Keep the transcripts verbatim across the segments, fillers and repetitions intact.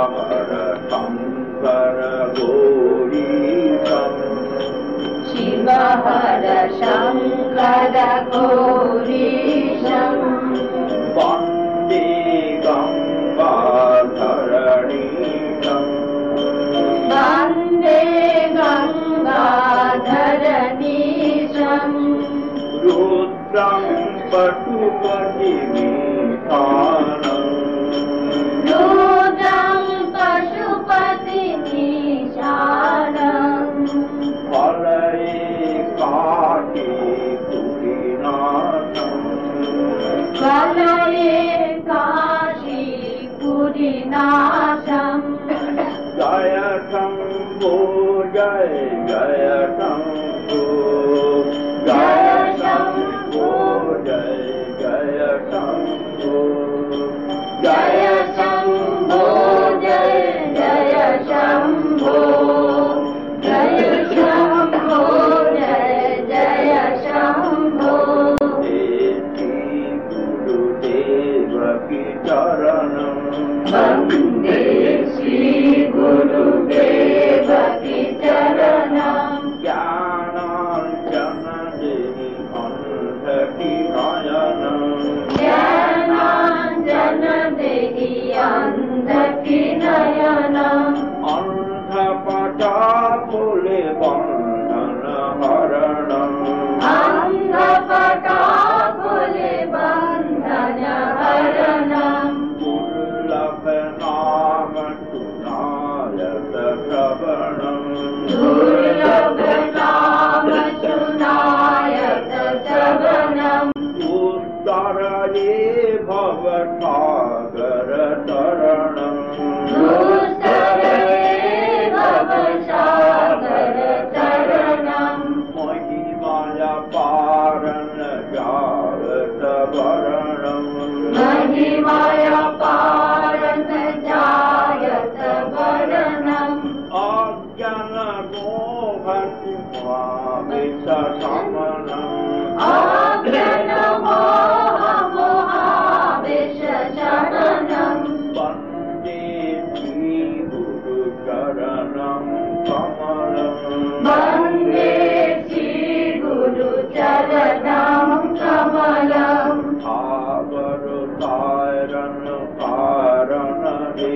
हर शंकर गौरीशं शिव हर शंकर गौरीशं वन्दे गंगाधरणीशं वन्दे गंगाधरणीशं रुद्रं पशुपतिमीशानं रुद्रं पशुपतिमीशानं फलये काशीपुरीनाथं वलये काशीपुरीनाथं जय शंभो जय जय शंभो जय शंभो जय जय शंभो जय शंभो जय जय शंभो जय शंभो जय जय शंभो देवी गुरुदेव की चरणं वन्दे श्री गुरुदेव की चरणं ज्ञानाञ्जनदेहि अन्धकिनयनं ज्ञानाञ्जन देहि अन्धकिनयनम् अन्धपटाकुले बन्धनहरणम् अन्धपटाकुले बन्धनहरणम् दुर्लभनाम सुनायत श्रवणम् दुर्लभनाम सुनायत श्रवणम् उत्तरये भवसागर तरणम् दुस्तरये भवसागर तरणम् महिमाया पारन जावत वरणम् महिमाया पारन जायत वरणम् अज्ञान मोहसिंहाविशमनम् अज्ञानमोहमोहावेशशमनम् वन्दे श्रीगुरुचरणं कमलम् वन्दे श्रीगुरुचरणं कमलम् सागरतारण कारण हे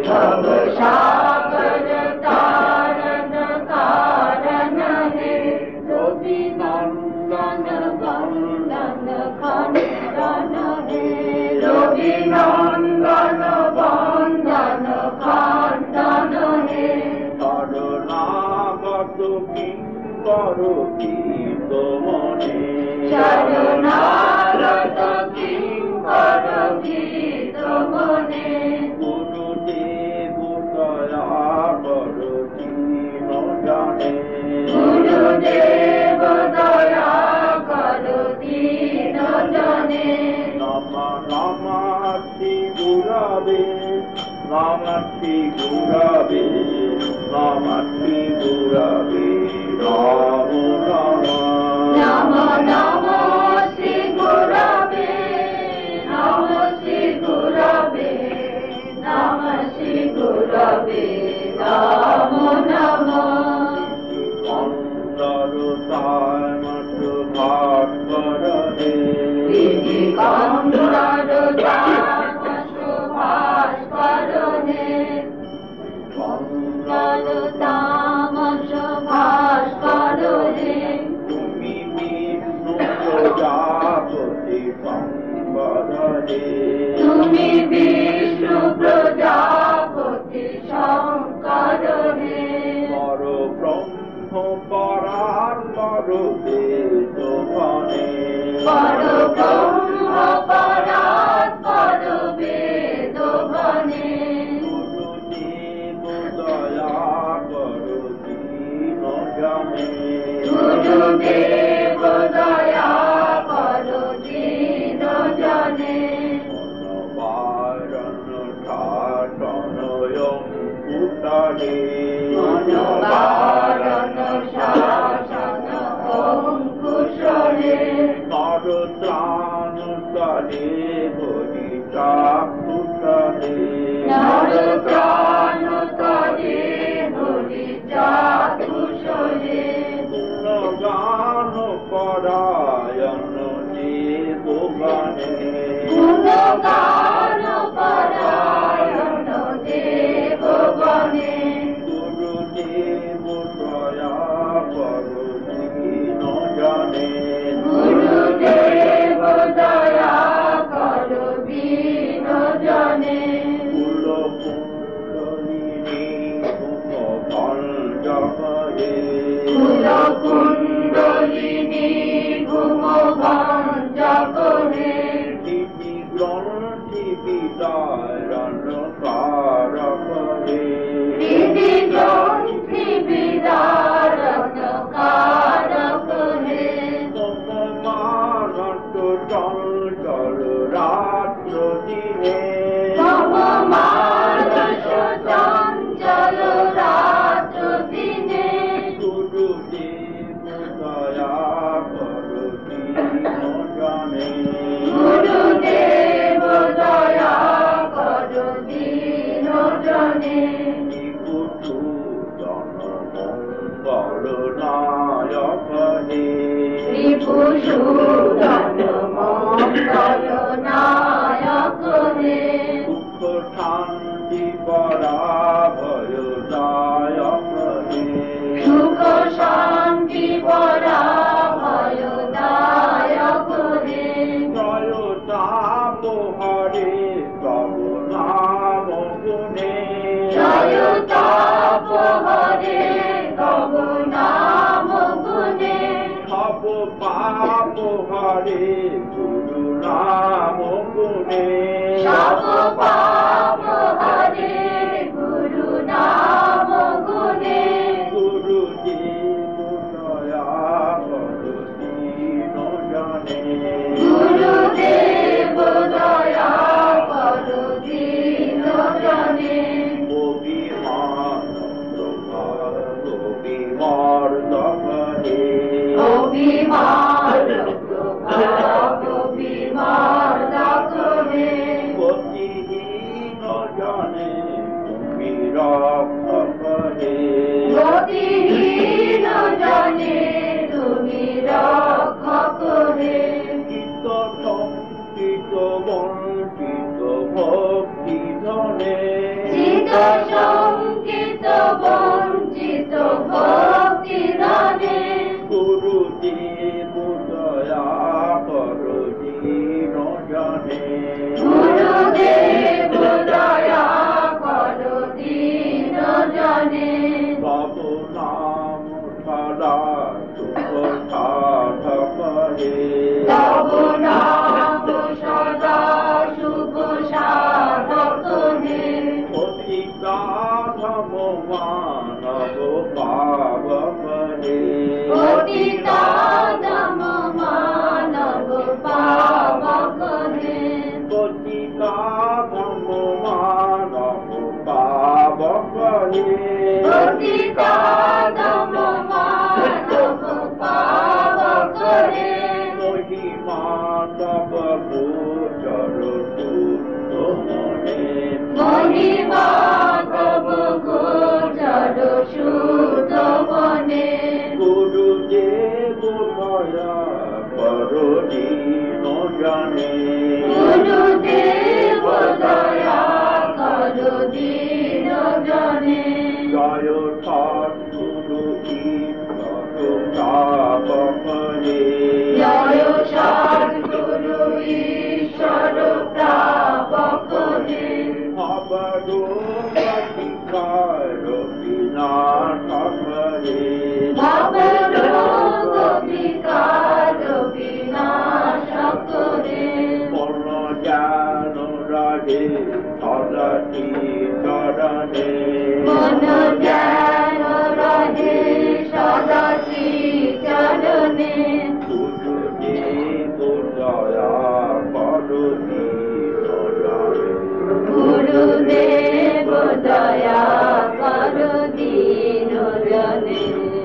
भवसागर तारण कारण हे रविनन्दन वन्दन खण्डन हे रविनन्दन वन्दन खण्डन हे शरणागत किङ्करोति मने शरणागत किङ्करोति मने गुरुदेव दया करोति न जाने गुरुदेव दया करोति न जाने नमः नमः श्री गुरवे नमः श्री गुरवे नमः श्री गुरवे नमो नमः नमो श्री गुरवे नमः श्री गुरवे नमः श्री गुरवे नमो नमः विधि कंदर दाम सुभास्कर हे मंगल दाम सुभास्कर हे তুমি বিষ্ণু প্রজাপতি সম্বদে তুমি বিষ্ণু প্রজাপতি শঙ্কর হে পর ব্রহ্ম পরার পর বেদ বনে পর ব্রহ্ম পরাৎ পর বেদ বনে গুরুদেব দয়া করো দীন জনে গুরুদেব দয়া করো দীন জনে মনোবারণ শাসনয়ং কুশলে মনোবারণ শাসন অঙ্কুশলে নরত্রাণকালে ভরিতা কুশলে নরত্রাণ গান পরায়ণ দেব বনে গুরুদেব দয়া করো দীন জনে গুরুদেব দয়া করো দীন জনে কুল কুণ্ডলিনী ভঞ্জ করে কুল কুণ্ডলিনী ঘুম ভঞ্জ করে দিবি গ্রন্থি বিদারণ কার করে দিদি গ্রন্থি বিদারণ কার করে মানন্ত চঞ্চল রাত্র দিনে মানস চঞ্চল রাত্র দিনে গুরুদেব দয়া করো দীন জনে গুরুদেব দয়া করো দীন জনে কুটু জনমঙ্গল নায়ক হে ত্রিপুষূদন মঙ্গল নায়ক হে দুঃখ শান্তি পরা ভয় দায়ক হে সুখ শান্তি পরা ভয় দায়ক হে জয় তাপ হরে তব নাম গুণে জয় তাপ হরে তব নাম গুণে সব পাপ হরে গুরু নাম গুণে সব পাপ হরে গুরু নাম গুণে গুরুদেব দয়া করো দীন জনে গুরুদেব দয়া করো দীন জনে অভিমান অভিমর্দক হে অভিমান প্রভাব অভিমার্দক হে গতিহীন জনে তুমি রক্ষক হে গতিহীন জনে তুমি রক্ষক হে চিত্ত সংকিত বঞ্চিত ভক্তি ধনে চিত সংকিত বঞ্চিত ভক্তি দানে গুরুদেব দয়া করো দীন জনে গুরুদেব দয়া করো দীন জনে তব নাম সদা সুখ সাধক হে তব নাম সদা শুভ সাধক হে অধিকা ধম মানব পাবক হে পতিতাদম মানব পাবক হে অধিকা ধম মানব পাবক হে পতিতাদম মানব পাবক হে মহিমা তব গোচর শুদ্ধ মনে মহিমা তব গোচর শুদ্ধ বনে গুরুদেব দয়া করো দীন জনে গুরুদেব দয়া করো দীন জনে জয় সদ্গুরু ঈশ্বর প্রাপক হে জয় সদ্গুরু ঈশ্বর প্রাপক হে ভবরোগতিকার বিনাশক হে ভবরোগ বিকার বিনাশক হে পূর্ণ জ্ঞান রাধে সদতি চরণে মন জ্ঞান রাধে সদা শ্রী চরণে গুরুদেব দয়া করো দীন জনে গুরুদেব দয়া করো দীন জনে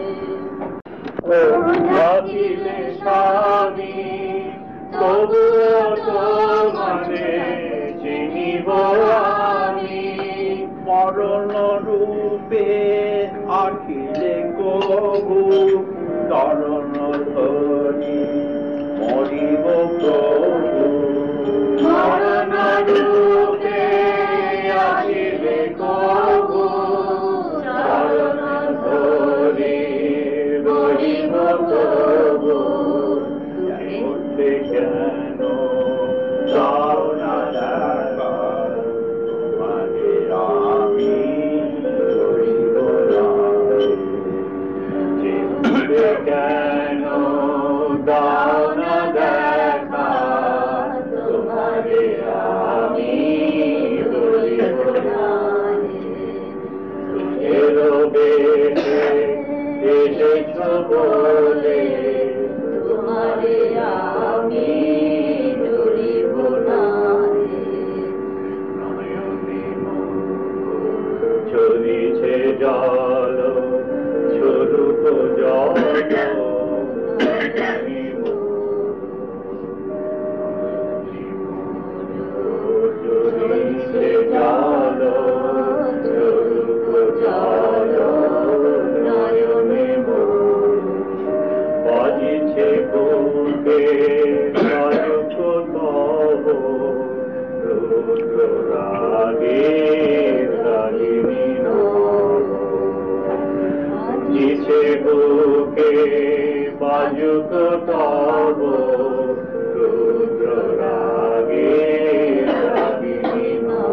থাকিলে স্বামী তবু তোমারে চিনিব আমি মরণ রূপে আখিলে কবু চরণ ধরি মরিব প্রভু মরণ জল ঝরুক জল ঝরিছে জল ঝরুক জল নয়নে বাজিছে বুকে বাজুক তব রুদ্র রাগে রাগিনী বাজিছে বুকে বাজুক তব রুদ্র রাগে রাগিনী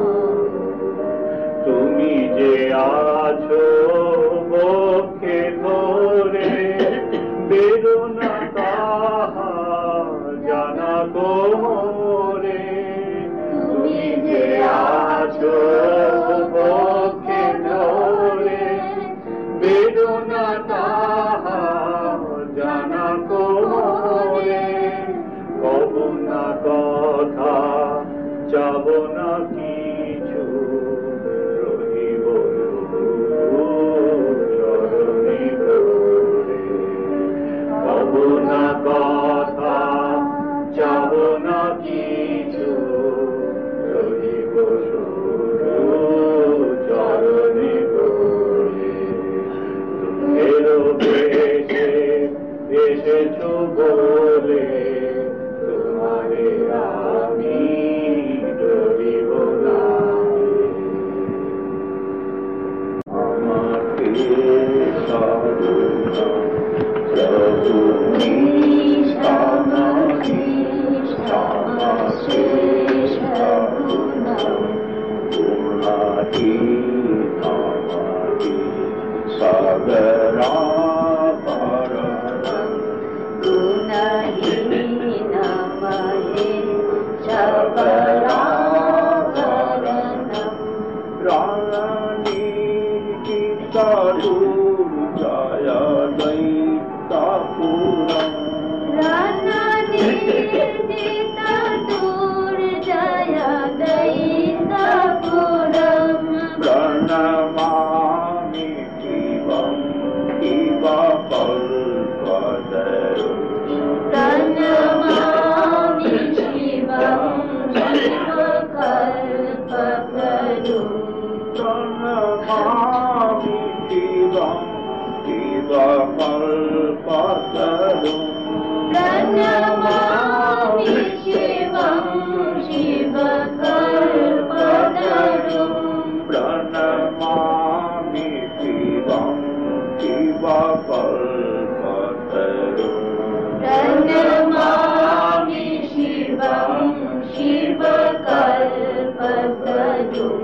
তুমি যে আছো বক্ষে ধরে বেদনা তাহা জানা গো মোরে তুমি যে আছো বক্ষে ধরে বেদনা তাহা জানা গো মোরে কব না কথা যাব না কিছু রহিব চরণে ধরে কব না কথা যাব না কিছু রহিব শুধু চরণে ধরে দুঃখের বেশে এসেছো বলে তোমারে আমি ডরিব না আমাকে সাধনা প্রভু নিষ্ঠানাহি সমাশেষ করুণা গুণাহি আমাহি সাগরা পরণম গুণহীনময়ে সকলাভরণম রানী গীতাদুর জয় দৈতাপুরম প্রাণনির্জিতাদুর জয় দৈতাপুরম প্রণমামি শিবম শিব কল্পতরুম প্रणमामि शिवं शिवकल्पतरुं প্রণমামি শিবম শিব কল্পতরুম प्रणमामि शिवं शिवकल्पतरुं প্রণমামি শিবম শিব কল্পতরুম प्रणमामि शिवं शिवकल्पतरुं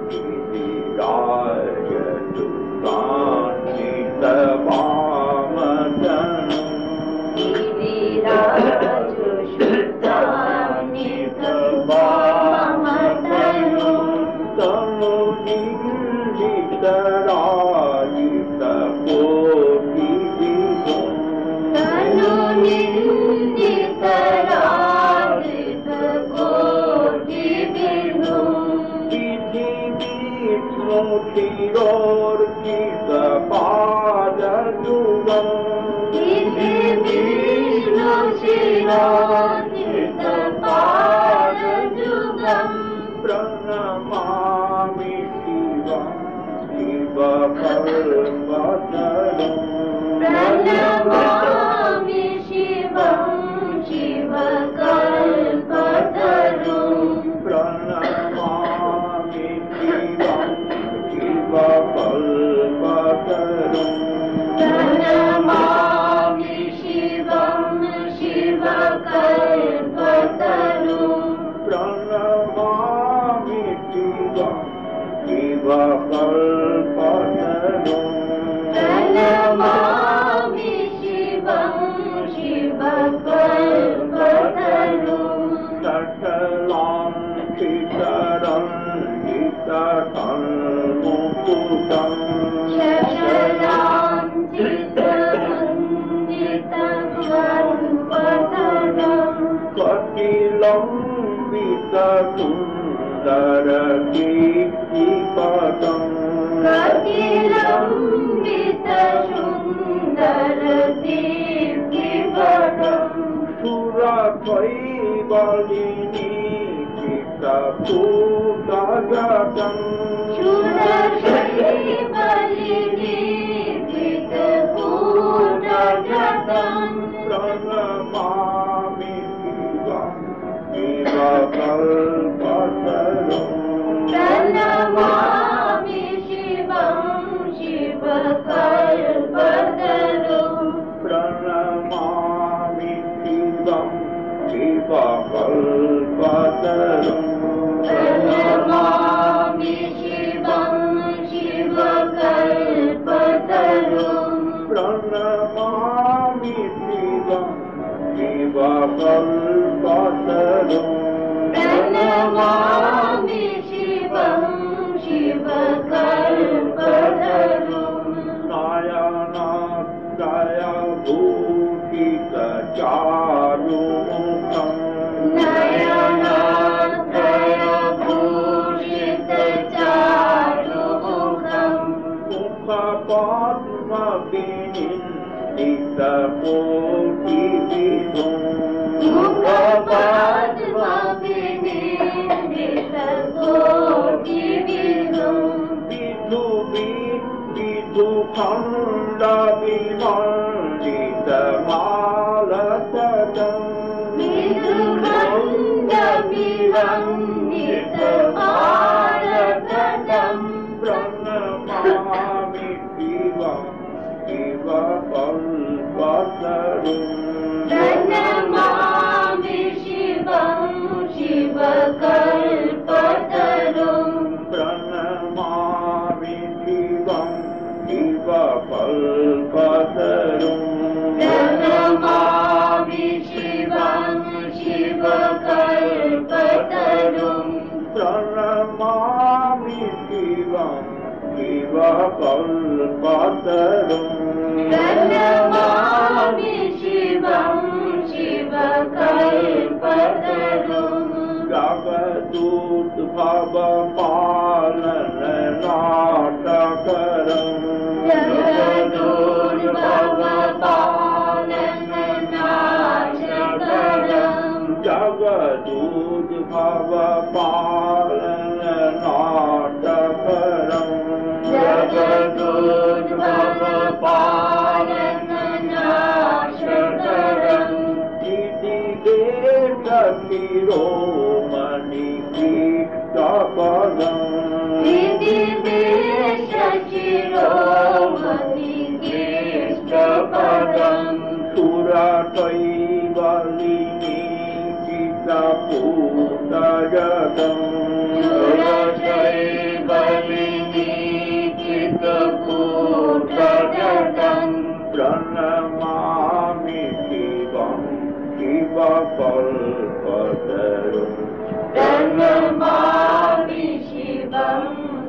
प्रणमामि शिवं शिवकल्पतरुं प्रणमामि शिवं शिवकल्पतरुं प्रणमामि शिवं शिवकल्पतरुं प्रणमामि शिवं शिवकल्पतरुं प्रणमामि शिवं शिवकल्पतरुं प्रणमामि शिवं शिवकल्पतरुं सकलं चितरं हितकं मुकुटं कटिलं विततुण्ड सुंदर कीर्तिपदं कतिलंबित सुंदर कीर्तिपदं सुरकैवलिनी चित्तकूटगतं सुरकैवलिनी चित्तकूटगतं प्रणमामि शिवं शिवकल्पतरुं प्रणमामि शिवं शिवकल्पतरुं प्रणमामि शिवं शिवकल्पतरुं प्रणमामि शिवं शिवकल्पतरुं प्रणमामि शिवं शिवकल्पतरुं प्रणमामि शिवं शिवकल्पतरुं नयनात्रयभूषितचारुमुखं नयनात्रयभूषितचारुमुखं मुखपद्मविनिन्दितकोटिविधुं मुखपद्मविनिन्दितकोटिविधुं विधुविधुखण्डविमण्डितमालतटं विधुखण्डविमण्डितमालतटं प्रणमामि शिवं शिवकल्पतरुं प्रणमामि शिवं शिवकल्पतरुं प्रणमामि शिवं शिवकल्पतरुं प्रणमामि शिवं शिवकल्पतरुं प्रणमामि शिवं शिवकल्पतरुं प्रणमामि शिवं शिवकल्पतरुं जगदुद्भवपालननाटकरं जगदुद्भवपालननाशकरं जगदुद्भवपालननाटकरं जगदुद्भवपालननाशकरं शिरोमणिकीर्तपदं दिदिवेशशिरोमणिकीर्तपदं सुरकैवलिनी चित्तकूटगतं सुरकैवलिनी चित्तकूटगतं प्रणमामि शिवं शिवकल्पतरुं प्रणमामि शिवं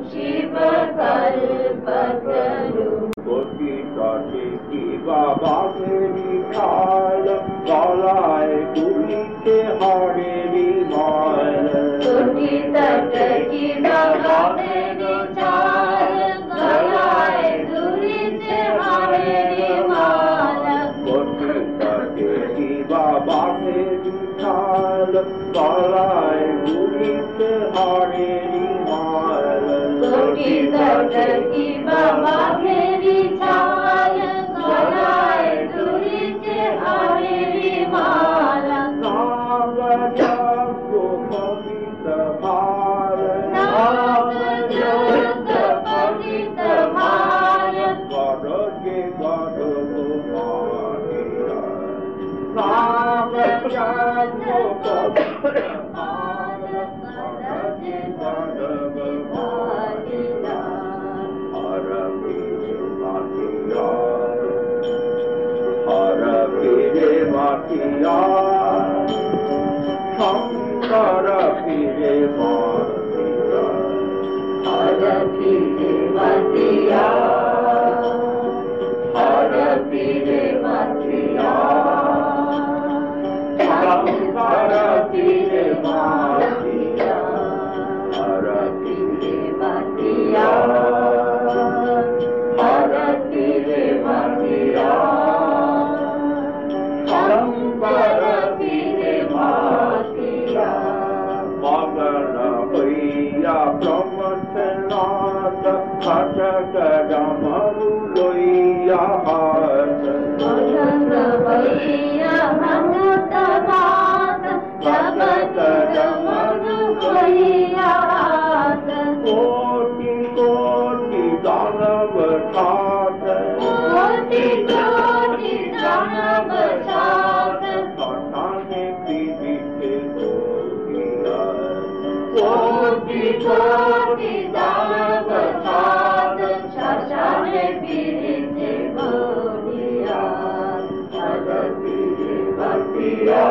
शिवकल्पतरुं कोटितटे शिवबागेरि काल गलाय तुलिते हरेरि माल कोटितट की बागेरि चाल गलाय तुलिते हरेरि माल कोटितटे शिवबागेरि काल गलाय तुलिते हरेरि माल कोटितट की बागेरि चाल गलाय तुलिते हरेरि माल नागजगोपवितभार नागजगोपवितभार गरजे गरगोमानिया नागजगोपवितभार गरजे गरगोमानिया हरपिरे मातिया Shankar पिरे मातिया हरपिरे मातिया हरपिरे मातिया Shankar पिरे मातिया Kata Damaru Loya Hata Kata Loya Hata Bata Kata Damaru Loya Hata Koti Koti Danavatata Koti Koti Danavatata Satane Pidite Godiya Koti Koti Danavatata Satane Pidite Godiya Harapire Bhaktiya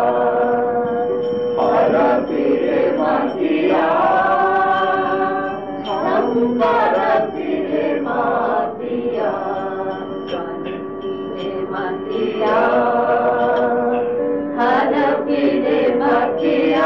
Harapire Bhaktiya Harapire Bhaktiya Harapire Bhaktiya Harapire Bhaktiya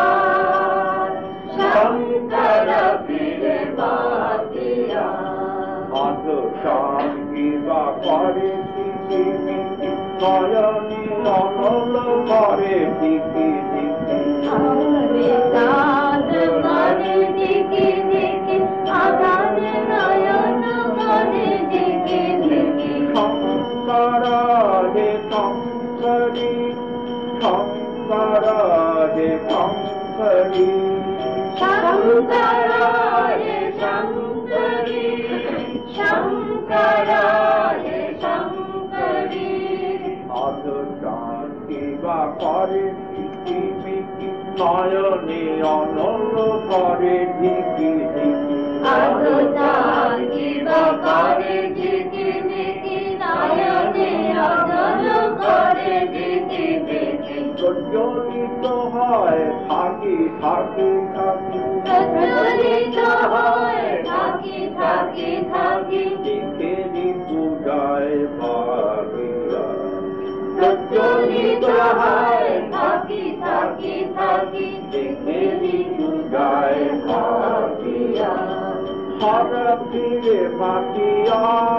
Harapire Bhaktiya Mata Shangi Vakare Tiki Tiki Nayani Anala Kare Tiki Tiki Hare Krishna Hare Diki Diki Adare Nayana Hare Diki Diki Shankara He Shankari Shankara He Shankari Shankara Hare Shankari Shankara Hare Shankari Mata Shangi Vakare Tiki Tiki Nayani Anala Kare Tiki Tiki Adhutaki Vakare Diki Diki Nayane Adhara Kare Diki Diki প্রজ্বলিত হয় থাকি থাকি থাকি প্রজ্বলিত হয় থাকি থাকি থাকি দেখেরি পূজায় ভাবিয়া প্রজ্বলিত হয় থাকি থাকি থাকি দেখেরি পূজায় ভাবিয়া হর ফিরে মাটিয়া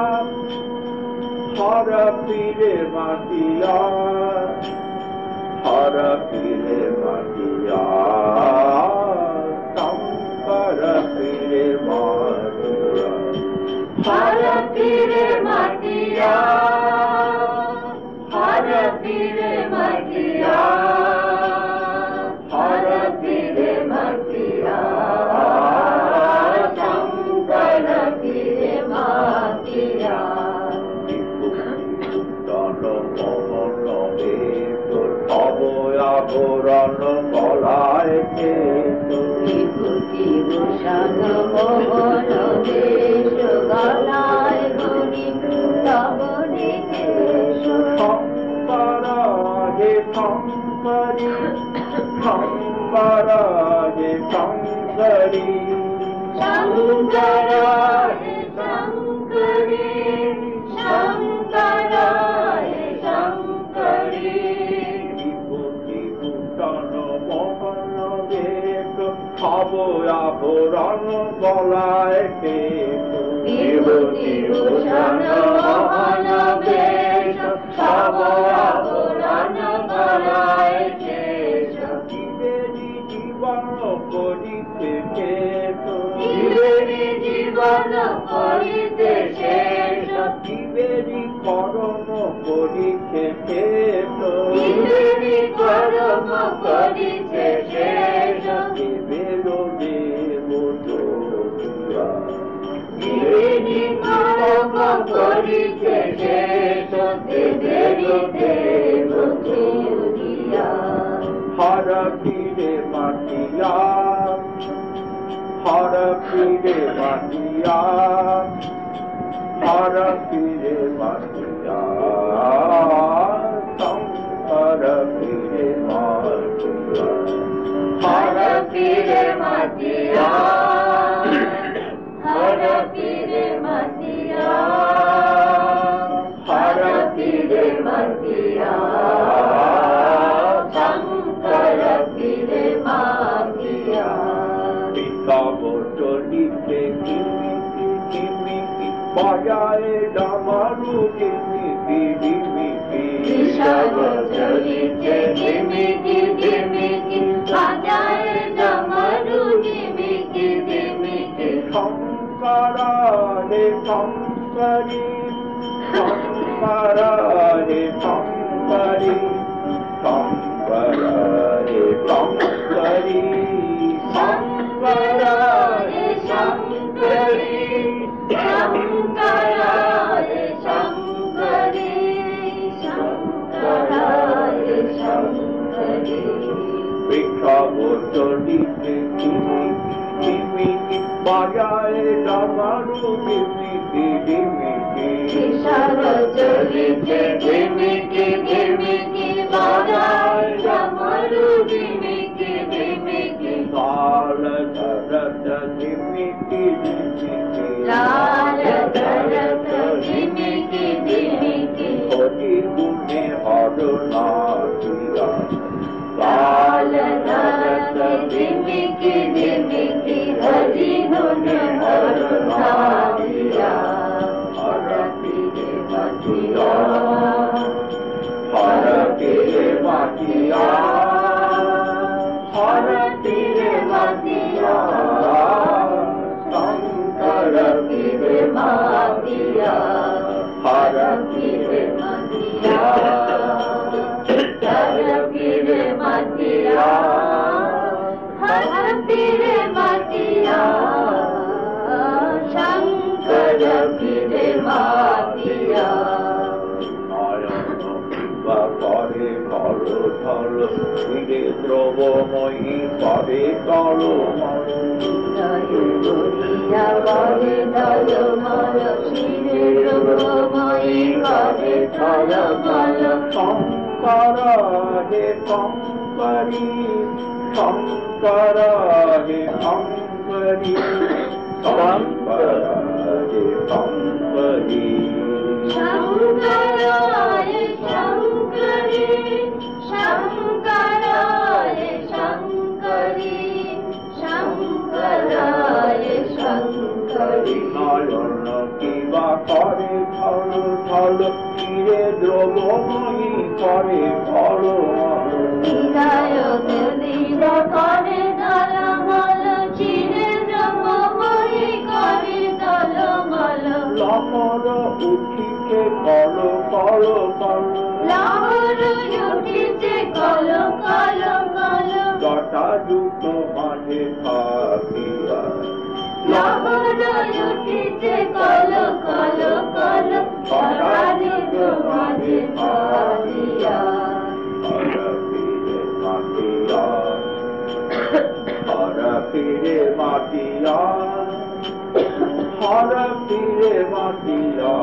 হর ফিরে মাটিয়া হর ফিরে মাটিয়া শঙ্কর ফিরে মাটিয়া হর পীরে মাটিয়া হর পীরে মাটিয়া হর পীরে মাটিয়া শঙ্কর পীরে মাটিয়া অবয়াবরণ বলায় বিভূতি ভূষণ মোহন বেশ গলায় মণি তব নিকেশ শঙ্কর হে শঙ্করী শঙ্কর হে শঙ্করী শঙ্কর হে শঙ্করী শঙ্কর হে শঙ্করী বিভূতি ভূষণ মোহন বেশ অবয়াবরণ বলায় বিভূতি ভূষণ মোহন বেশ সব আবরণ গলায় কেশ জীবেরি জীবন করিতে জীবেরি জীবন করিতে শেষ জীবেরি করণ করিতে জীবেরি কর্ম করিতে শেষ দেবের দেব যোগিয়া জীবেরি কর্ম করিতে শেষ দেবেরি দেব যোগিয়া হর ফিরে মাটিয়া হর ফিরে মাটিয়া হর ফিরে মাটিয়া শঙ্কর ফিরে মাটিয়া হর পীরে মাটিয়া হর পীরে মাটিয়া হর পীরে মাটিয়া শঙ্কর পীরে মাটিয়া তব চলিতে কিমিতি কিমিতি বাজায় ডামারু কিমিতি কিমিতি বিষব চলিতে কিমিকি কিমিকি বাজায় ডমরু কিমিকি কিমিকি Shankar Shankara Hare Shankari, Shankara Hare Shankari, Shankara Hare Shankari, Shankara Hare Shankari, Shankara Hare Shankari, Shankara Hare Shankari. Vrindavanite Dimiki Dimiki Bajaye Damaru Dimiki Dimiki Vrindavanite Dimiki Dimiki Bajaye Damaru Dimiki Dimiki Lala Dharata Dimiki Dimiki Lala Dharata Dimiki Dimiki Hari Gune Haruna Diya Lala Dharata Dimiki Dimiki Hari Gune Haruna Diya Hara Pire Matiya Hara Pire Matiya Hara Pire Matiya Shankara Pire Matiya Hara Pire Matiya Hara Pire Matiya Hara Pire Matiya Shankara Pire Matiya Pare karo thalo, vide দ্রবময়ী pare karo maro. Jaya Guriya Pare Daya Mala Shire Rubamayi Pare Daya Mala Shankara He Shankari, Shankara He Shankari, Shankara He Shankari. Shankara Hare Shankari, Shankara Hare Shankari, Shankara Hare Shankari. Nayana kiva kare thalo thalo, kire দ্রবময়ী pare karo maro. Hidaya Dila Kare Dala Mala Chire Brahmamayi Kare Dala Mala Lamara উঠিছে কলো কলো কলো, Lamara Yutiche Kala Kala Kala জটা দুটো মাঝে থাকিয়া Lamara Yutiche Kala Kala Kala Saradi Tumade Padiya হরা ফিরে মাটিয়া, হরা ফিরে মাটিয়া, হরা ফিরে মাটিয়া,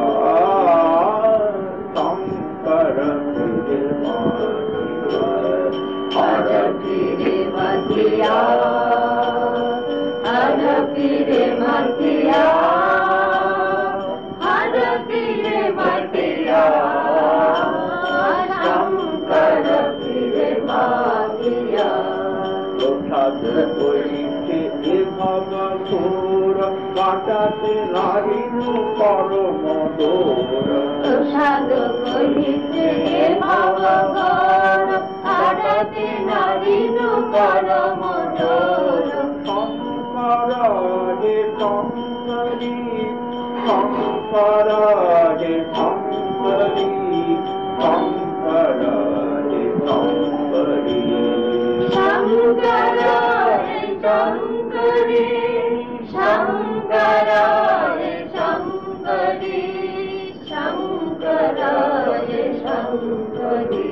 শঙ্কর ফিরে Matia, Hara Pire Matiya Hara Pire Matiya Hara Pire Matiya Shankara Pire Matiya প্রসাদ করিতে এ ভগসুর, কাটাতে নারীর পরম দোর। প্রসাদ করিতে হে ভগবান আড়াতে নারীর পরম ডোর শঙ্করা হে শঙ্করী, শঙ্করা হে শঙ্করী, শঙ্করা হে Shankari. Shankara Hare Shankari, Shankara Hare Shankari, Shankara Hare Shankari.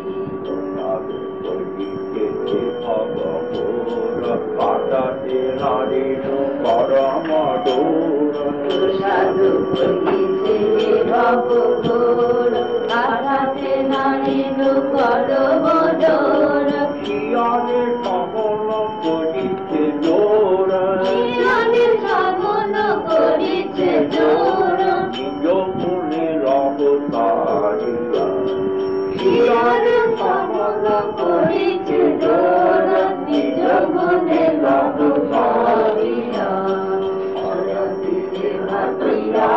কাটাতে নারীর পরম ডোর। সাধু করিছে হে ভবঘোর, আঘাতে নারীর পরম ডোর। শিয়ালে সকল করিছে জোর, শিয়ালে সকল করিছে জোর। নিজ মনে রহতারিয়া, শিয়ালে সকল করিছে জোর, নিজ মনে রহতারিয়া। হরা পীরে মাতিয়া,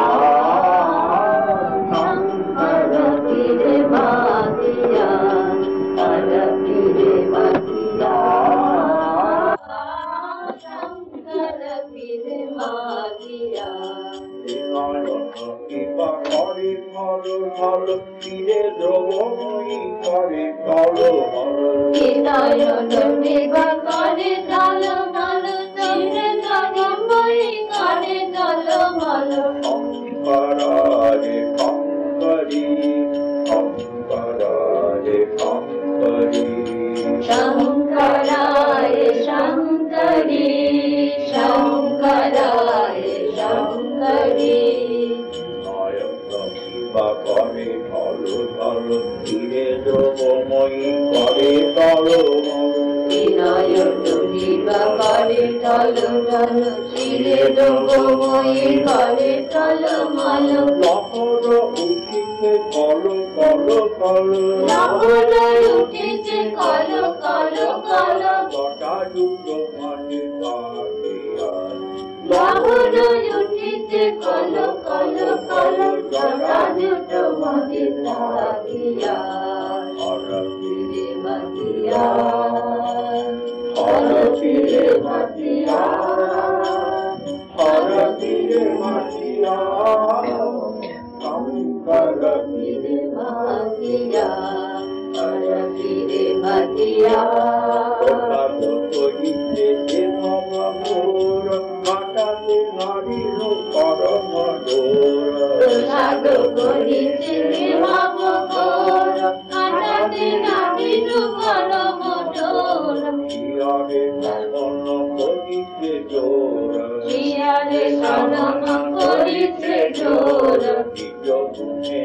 শঙ্কর পীরে মাতিয়া, হরা পীরে মাতিয়া, শঙ্কর পীরে ভাগিয়া কিবা করে ভালো ভালো ফিরে দ্রবময়ী করে ভালো ভালো বিনয়ন বিভা করে দল মল চিরে দ্রবময়ী করে দল মল শঙ্করারে শঙ্করী শঙ্করারে শঙ্করী শঙ্করায় শঙ্করী শঙ্করায় শঙ্করী কিবা করে ভালো ভালো ফিরে দ্রবময়ী করে ভালো বিনয়ন বিভা করে দল দল চিরে দ্রবময়ী করে দল মল লহর উঠিছে কল কল কল লহর উঠেছে কল কল কল জটাযুগ মানে কাটিয়া লহর উঠেছে কল কল কল জটাজুট মধ্যে লাগিয়া হর ফিরে মাতিয়া হর ফিরে মাতিয়া হর ফিরে মাটিয়া শঙ্কর ফিরে মাতিয়া হর ফিরে মাতিয়া কহিতে যে ভবমোর কাটাতে নারীর পরম ডোর প্রসাদ করিছে ভাব ঘোর কাটাতে নাবিন কলম ডোর শিয়ারে মন করিতে জোর শিয়ারে শরণ করিছে জোর নিজ গুণে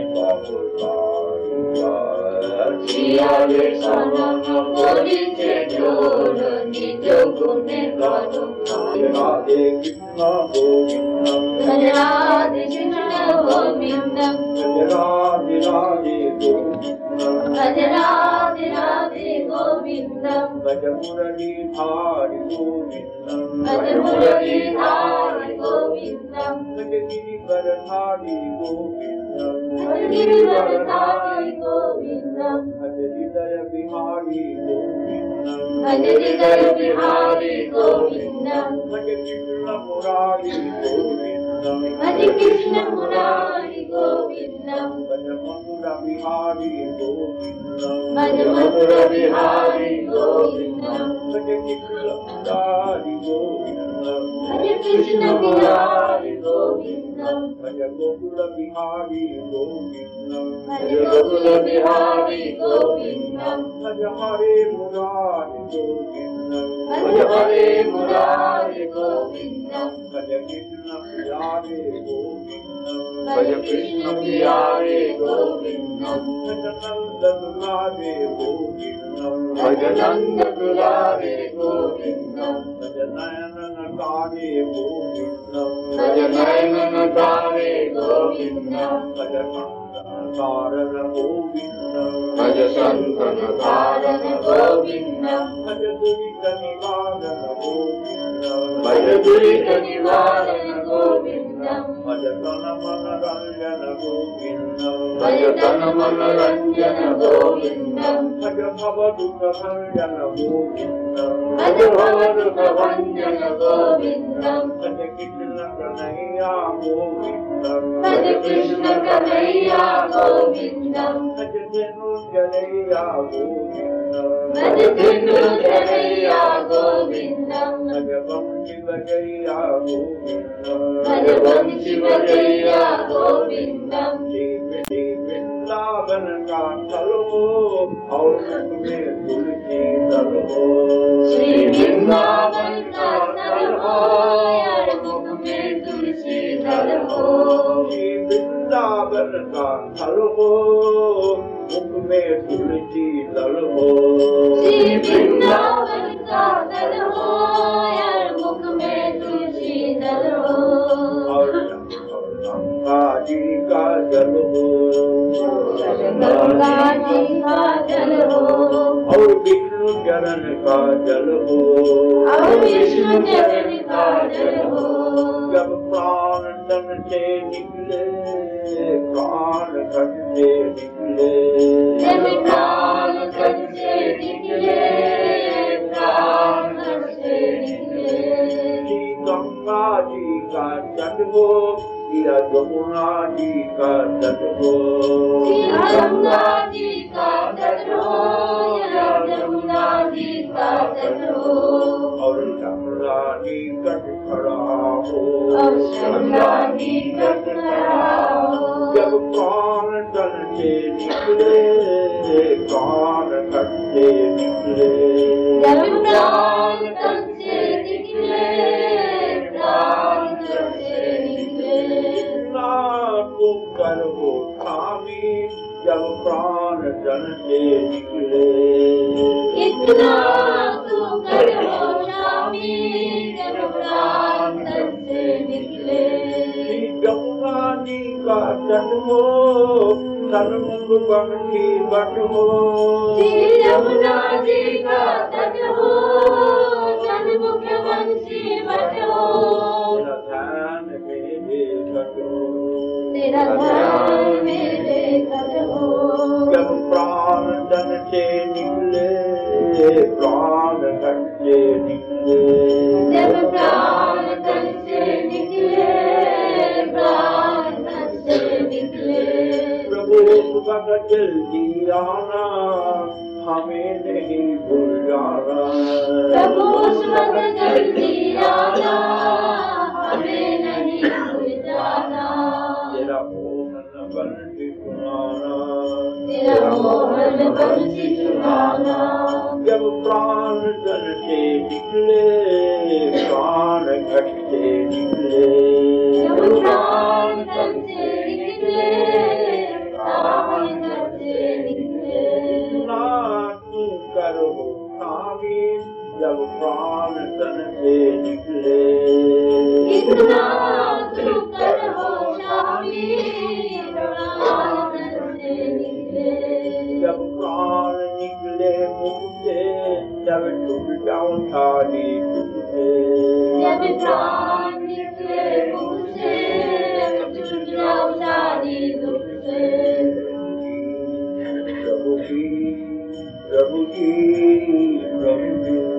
ভবতারিয়া শিয়ারে শরণ করিছে জোর নিজ গুণে রাধে কৃষ্ণ গোবিন্দ রাধে কৃষ্ণ গোবিন্দ রাধে রাধে গোবিন্দ ভজ রাধে রাধে গোবিন্দ भज मुरली धारि गोविन्दं भज मुरली धारि गोविन्दं भज गिरिवर धारि गोविन्दं भज गिरिवर धारि गोविन्दं भज हृदय बिहारी गोविन्दं भज हृदय बिहारी गोविन्दं भज कृष्ण मुरारी गोविन्दं भज कृष्ण मुरारी गोविन्दं भज मधुर बिहारी गोविन्दं भज मधुर बिहारी गोविन्दं भज कृष्ण मुरारी गोविन्दं भज कृष्ण मुरारी गोविन्दं भज गोकुल बिहारी गोविन्दं भज गोकुल बिहारी गोविन्दं भज हरे मुरारी गोविन्दं भज हरे मुरारी गोविन्दं भज कृष्ण मुरारी गोविन्दं भज कृष्ण मुरारी गोविन्दं भज नंद दुलारे गोविन्दं भज नंद दुलारे गोविन्दं भज नयन नटारे गोविन्दं भज नयन तारे गोविन्दं भज कंदन तारण गोविन्दं भज संतन तारण गोविन्दं भज दुरित निवारण गोविन्दं भज दुरित निवारण गोविन्दं भज तन मन रंजन गोविन्दं भज तन मन रंजन गोविन्दं भज भव दुख भंजन गोविन्दं भज भव दुख भंजन गोविन्दं भज कृष्ण कन्हैया गोविन्दं भज कृष्ण कन्हैया गोविन्दं भज धेनु जलैया गोविन्दं भज धेनु जलैया गोविन्दं भज वंशी बजैया गोविन्दं भज वंशी बजैया गोविन्दं श्री वृंदावन का स्थल हो और उसमें तुलसी दल हो श्री वृंदावन का स्थल हो यार मुख में तुलसी दल हो श्री वृंदावन का स्थल हो मुख में तुलसी दल हो श्री वृंदावन का स्थल हो यार मुख में तुलसी दल हो और गंगा जी का जल हो गंगा जी का जल हो और विष्णु चरण का जल हो और विष्णु चरण का जल हो जब प्राण तन से निकले प्राण तन से निकले जब प्राण तन से निकले प्राण तन से निकले श्री गंगा जी का तट हो, सिया यमुना जी का तट हो, सिया गंगा जी का तट हो, या यमुना जी का तट हो, और श्यामला निकट खड़ा हो, और श्यामला निकट खड़ा हो। जब प्राण तन से निकले, प्राण तन से निकले, जब प्राण तन से निकले, प्राण तन से निकले, ना तुम करो स्वामी, जब प्राण तन से निकले, इतना तू करो स्वामी, जब प्राण तन से निकले। यमुना जी का तट हो, सन्मुख बंशी बट हो, श्री यमुना जी का तट हो, सन्मुख बंशी बट हो, तेरा ध्यान मेरे तट हो, तेरा ध्यान मेरे तट हो। जब प्राण तन से निकले, प्राण तन से निकले, जब प्राण तन से निकले, प्राण तन से निकले, प्रभु भगत जल्दी आना, हमें नहीं भूल जाना, प्रभु उस वक्त जल्दी आना, हमें नहीं भूल जाना, तेरा मोहन बंसी सुनाना, तेरा मोहन बंसी सुनाना। जब प्राण तन से निकले, प्राण घट से निकले, जब प्राण तन से निकले, प्राण तन से निकले, ना तू करो स्वामी, जब प्राण तन से निकले, इतना तू करो स्वामी, प्राण तन से निकले, जब प्राण निकले मुख से, जब छूट जाऊं सारी तुझसे, जब प्राण निकले मुँह से, छूट जाओ सारी दुख से। प्रभु जी, प्रभु जी, प्रभु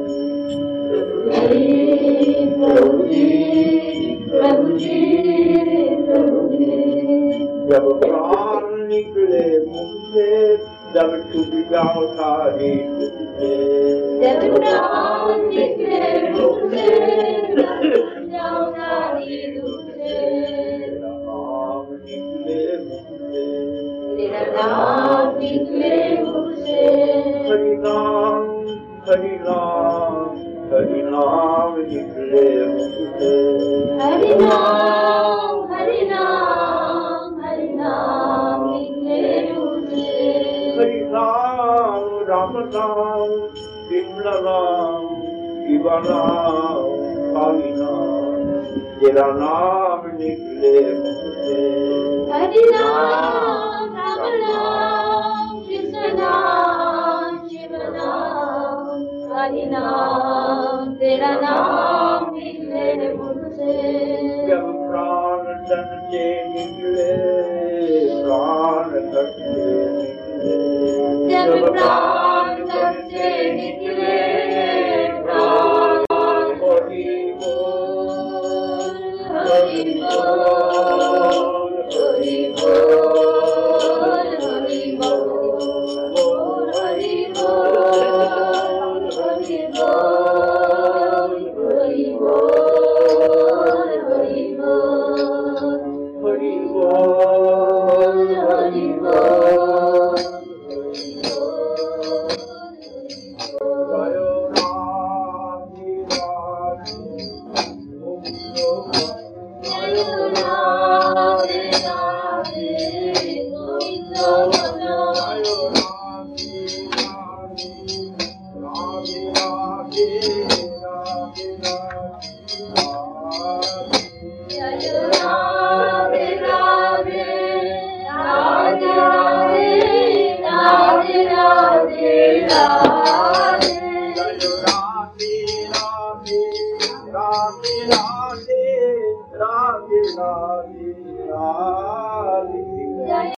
जी, प्रभु जी, प्रभु जी, प्रभु जी, जब प्राण निकले मुख से, जब छूट जाओ सारी तुझसे, जब प्राण निकले मुख से, छूट जाओ सारी दुख से। तेरा नाम निकले मुख से, तेरा नाम निकले मुख से, हरि नाम, हरि नाम, हरि नाम निकले मुख से, हरि नाम, हरि नाम, हरि नाम निकले मुख से। हरि नाम, राम नाम, विमल नाम, शिव नाम, काली नाम, तेरा नाम निकले मुख से, हरि नाम, राम नाम, कृष्ण नाम, शिव नाम, हरि नाम, तेरा नाम निकले मुख से। जब प्राण तन से निकले, प्राण तन से निकले, जब प्राण तन से निकले, प्राण हरि बोल, हरि बोल, हरि बोल, हरि बोल, हरि बोल, हरि बोल, हरि बोल, हरि बोल, हरि बोल, हरि बोल, जय राधे राधे, ओम नमः जय राधे राधे, गोविंद भजो। जय राधे राधे, राधे राधे, राधे राधे, राधे राधे, राधे राधे, राधे राधे, राधे राधे, राधे राधे, राधे।